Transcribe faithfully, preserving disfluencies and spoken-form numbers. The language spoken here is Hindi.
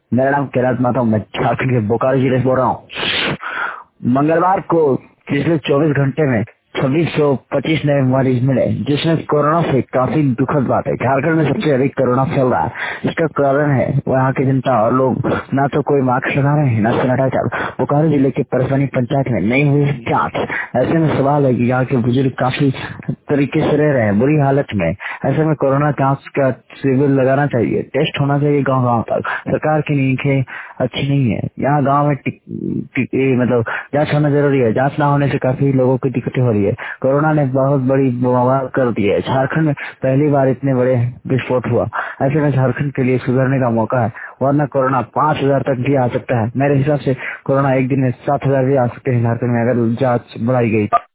मेरा नाम कैलाश माता हूँ। मैं झारखंड के बोकारो जिले से बोल रहा हूँ। मंगलवार को पिछले चौबीस घंटे में छब्बीस सौ पच्चीस नए मरीज मिले, जिसमें कोरोना से काफी दुखद बात है। झारखंड में सबसे अधिक कोरोना फैल रहा है। इसका कारण है वहाँ की जनता और लोग ना तो कोई मास्क लगा रहे हैं, ना सैनिटाइजर। बोकारो जिले के परसनी पंचायत में नहीं हुई जांच। ऐसे में सवाल है कि यहाँ के बुजुर्ग काफी तरीके से रह रहे हैं बुरी हालत में। ऐसे में कोरोना जांच का शिविर लगाना चाहिए, टेस्ट होना चाहिए गांव गांव तक। सरकार की नींखें अच्छी नहीं है। यहाँ गांव में टिक, टिक, ए, मतलब जांच होना जरूरी है। जांच ना होने से काफी लोगों की दिक्कतें हो रही है। कोरोना ने बहुत बड़ी बवाल कर दी है। झारखंड में पहली बार इतने बड़े विस्फोट हुआ। ऐसे में झारखंड के लिए सुधरने का मौका है, वरना कोरोना पाँच हजार तक भी आ सकता है। मेरे हिसाब से कोरोना एक दिन में सात हजार भी आ सकते हैं झारखंड में, अगर जांच बढ़ाई गई।